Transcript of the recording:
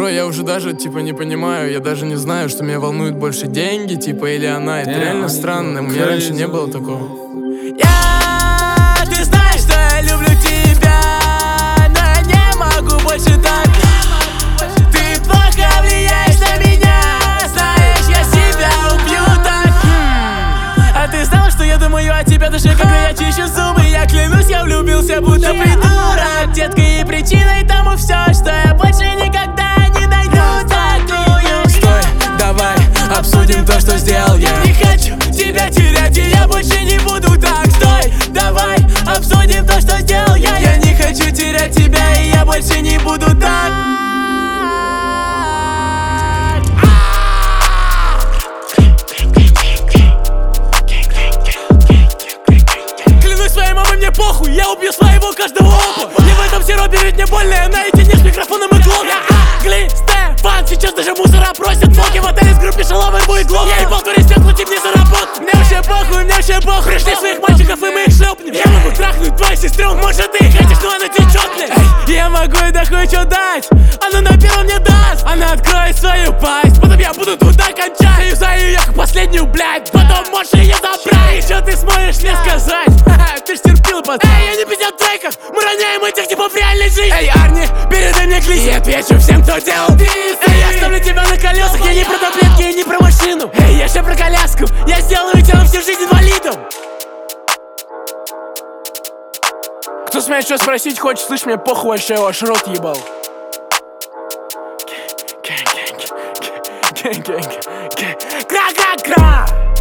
Бро, я уже даже, типа, не понимаю, я даже не знаю, что меня волнует больше деньги, типа, или она. Это реально странно, у меня раньше не было такого. Ты знаешь, что я люблю тебя, но я не могу больше так. Ты плохо влияешь на меня, знаешь, я себя убью так. А ты знал, что я думаю о тебе даже когда я чищу зубы? Я клянусь, я влюбился, будто придурок. Детка, и причиной тому все, что я больше никогда не найду такую. Стой, давай, обсудим то, что сделал я. Не хочу тебя терять, и я больше не буду так. Стой, давай, обсудим то, что сделал я. Я не хочу терять тебя, и я больше не буду так. Клянусь своей мамой, мне похуй, я убью своего каждого опа. Не в этом сиропе, ведь мне больно, я наедине с микрофоном и глок. Стефан, сейчас даже мусора просят фоки в отеле с группе шаловой будет глок. Я ебал твори стекла, тебе заработать. Мне вообще похуй, пришли своих мальчиков и мы их шлепнем. Я могу трахнуть твою сестру, может ты хотишь, но она течет мне. Я могу и да кое-что дать, она на первом не даст. Она откроет свою пасть, потом я буду туда кончать. Юзаю ее как последнюю, блядь, потом можешь ее забрать. Еще ты сможешь мне сказать, ты ж терпила, пацан. Я не пиздят в треках, мы роняем этих типов в реальной жизни. Арни, передай мне клип, я отвечу всем, кто делал дисс. Я ставлю тебя на колесах, я не про таблетки и не про машину. Я ще про коляску, я сделаю тебя на всю жизнь инвалидом. Кто смеет что спросить хочет, слышь, мне похуй вообще, ваш рот ебал. Кра-кра-кра.